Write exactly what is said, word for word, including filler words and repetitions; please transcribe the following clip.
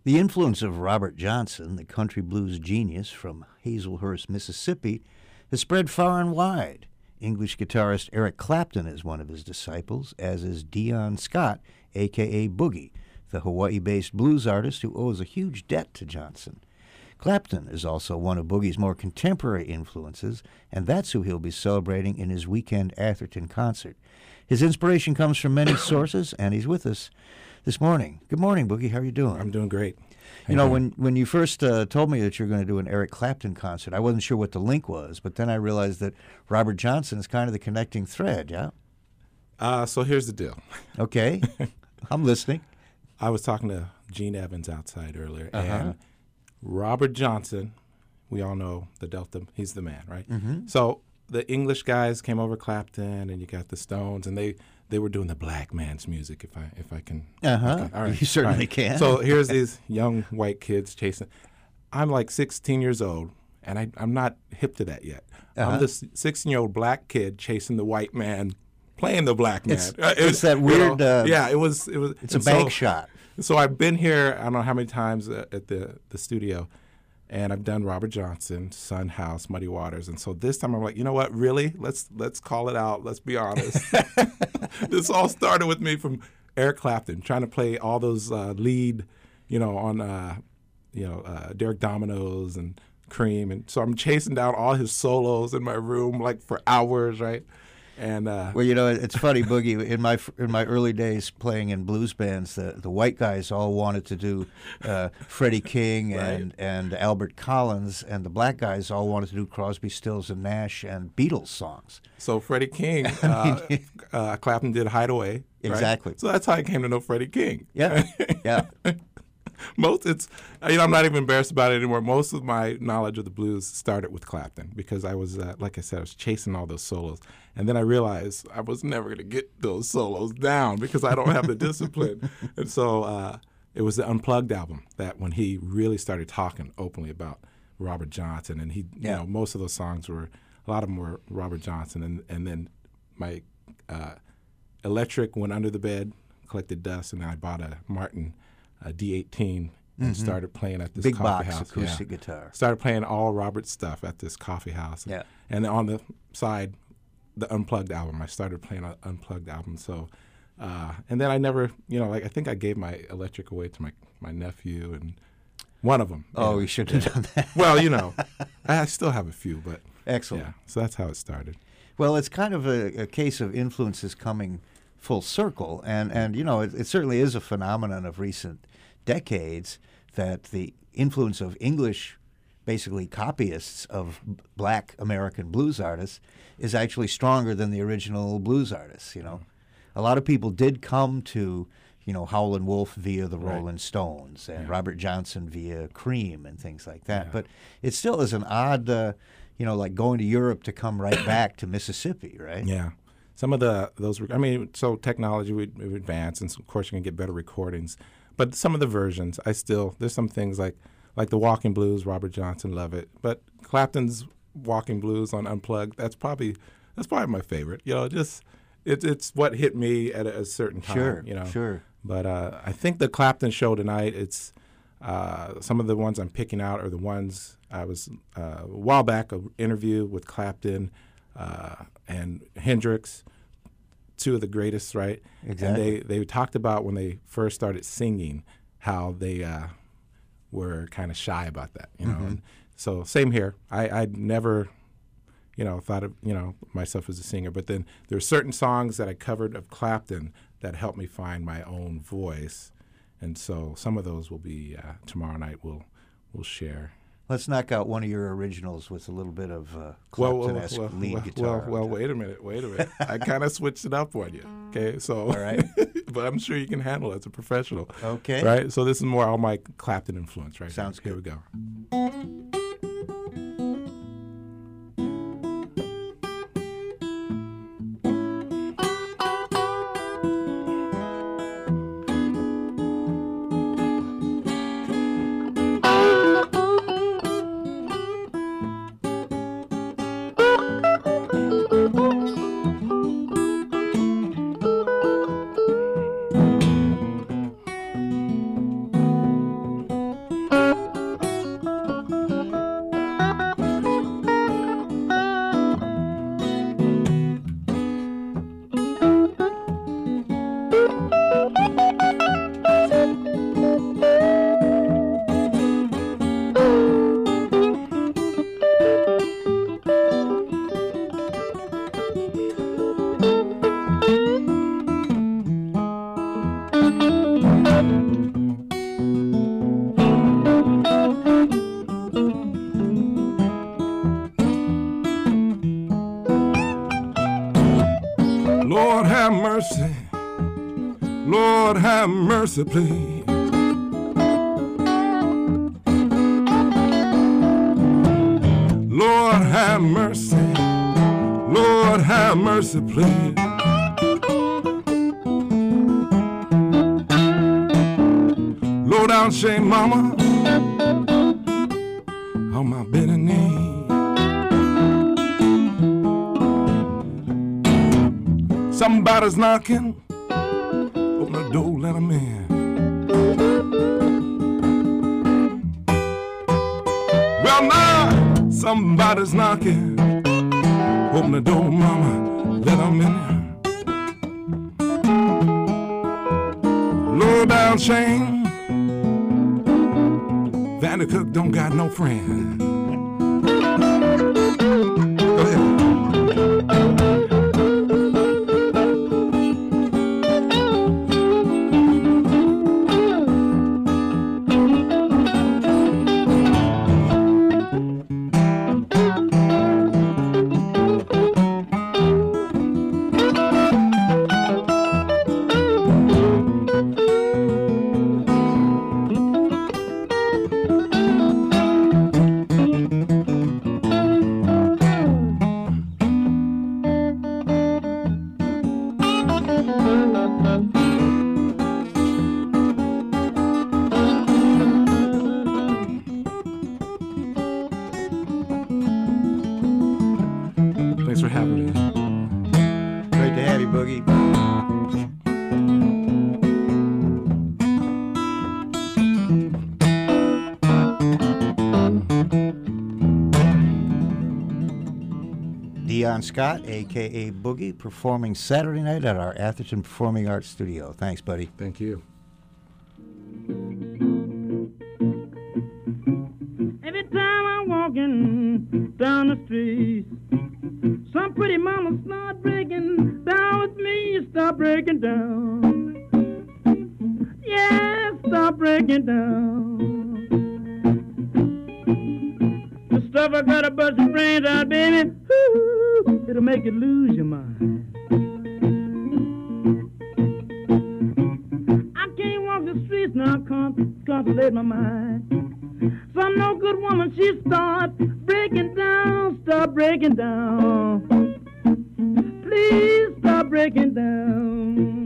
The influence of Robert Johnson, the country blues genius from Hazelhurst, Mississippi, has spread far and wide. English guitarist Eric Clapton is one of his disciples, as is Dion Scott, a k a. Boogie, the Hawaii-based blues artist who owes a huge debt to Johnson. Clapton is also one of Boogie's more contemporary influences, and that's who he'll be celebrating in his weekend Atherton concert. His inspiration comes from many sources, and he's with us this morning. Good morning, Boogie. How are you doing? I'm doing great. How You know, doing? when, when you first uh, told me that you were going to do an Eric Clapton concert, I wasn't sure what the link was, but then I realized that Robert Johnson is kind of the connecting thread, yeah? Uh, so here's the deal. Okay. I'm listening. I was talking to Gene Evans outside earlier, Uh-huh. and Robert Johnson, we all know the Delta, he's the man, right? Mhm. So the English guys came over Clapton, and you got the Stones, and they, they were doing the black man's music, if I if I can. Uh-huh. Okay, all right, You certainly all right. can. So here's these young white kids chasing. I'm like sixteen years old, and I, I'm not hip to that yet. Uh-huh. I'm this sixteen-year-old black kid chasing the white man, playing the black man. It's- Uh, it it's was, that you weird, know, uh, yeah, it was. It was. It's a and bank so- shot. So I've been here, I don't know how many times uh, at the, the studio, and I've done Robert Johnson, Sun House, Muddy Waters, and so this time I'm like, you know what, really? Let's let's call it out. Let's be honest. This all started with me from Eric Clapton, trying to play all those uh, lead, you know, on, uh, you know, uh, Derek Domino's and Cream, and so I'm chasing down all his solos in my room like for hours, right? And uh, Well, you know, it's funny, Boogie. In my in my early days playing in blues bands, the, the white guys all wanted to do uh, Freddie King and, and Albert Collins, and the black guys all wanted to do Crosby, Stills, and Nash and Beatles songs. So Freddie King, uh, uh, Clapton did Hideaway. Right? Exactly. So that's how I came to know Freddie King. Yeah, yeah. Most it's you know I'm not even embarrassed about it anymore. Most of my knowledge of the blues started with Clapton because I was uh, like I said I was chasing all those solos, and then I realized I was never going to get those solos down because I don't have the discipline. And so uh, it was the Unplugged album that when he really started talking openly about Robert Johnson, and he you Yeah. know most of those songs were a lot of them were Robert Johnson, and and then my uh, electric went under the bed, collected dust, and I bought a Martin. A D eighteen and Mhm. started playing at this Big coffee box house. acoustic Yeah. guitar. Started playing all Robert's stuff at this coffee house. Yeah. And on the side, the Unplugged album. I started playing an Unplugged album. So, uh, and then I never, you know, like I think I gave my electric away to my, my nephew and one of them. Oh, know. you should have done that. Well, you know, I still have a few, but Excellent. yeah. So that's how it started. Well, it's kind of a, a case of influences coming full circle, and, and you know, it, it certainly is a phenomenon of recent decades that the influence of English, basically copyists of b- black American blues artists, is actually stronger than the original blues artists, you know. A lot of people did come to, you know, Howlin' Wolf via the Right. Rolling Stones and Yeah. Robert Johnson via Cream and things like that. Yeah. But it still is an odd, uh, you know, like going to Europe to come right back to Mississippi, right? Yeah. Some of the, those, I mean, so technology would, would advance, and so of course you can get better recordings. But some of the versions, I still, there's some things like like the Walking Blues, Robert Johnson, love it. But Clapton's Walking Blues on Unplugged, that's probably, that's probably my favorite. You know, just, it, it's what hit me at a, a certain time, Sure, you know. sure. But uh, I think the Clapton show tonight, it's, uh, some of the ones I'm picking out are the ones, I was, uh, a while back, an interview with Clapton uh, and Hendrix, two of the greatest, right? Exactly. And they, they talked about when they first started singing how they uh, were kind of shy about that, you know. Mhm. And so same here. I I'd never, you know, thought of you know myself as a singer, but then there are certain songs that I covered of Clapton that helped me find my own voice, and so some of those will be uh, tomorrow night. We'll we'll share. Let's knock out one of your originals with a little bit of uh, Well, well, Clapton-esque well, lead well, guitar. well, well, wait a minute, wait a minute. I kind of switched it up on you. Okay, so All right. but I'm sure you can handle it as a professional. Okay. Right. So this is more all my Clapton influence, right? Sounds here. good. Here we go. mercy. Lord, have mercy, please. Lord, have mercy. Lord, have mercy, please. Low down shame, mama, on my bended knee. Somebody's knocking, open the door, let 'em in. Well, now somebody's knocking, open the door, mama, let 'em in. Low down shame, Vandy Cook don't got no friend. Go ahead. Thanks for having me. Great to have you, Boogie. Dion Scott, a k a. Boogie, performing Saturday night at our Atherton Performing Arts Studio. Thanks, buddy. Thank you. Every time I'm walking down the street, some pretty mama start breaking down with me. Stop breaking down. Yeah, stop breaking down. The stuff I got to bust your brains out, baby. Ooh, it'll make you lose your mind. I can't walk the streets now, can't consolidate my mind. Some no good woman, she starts breaking down, stop breaking down. Please stop breaking down.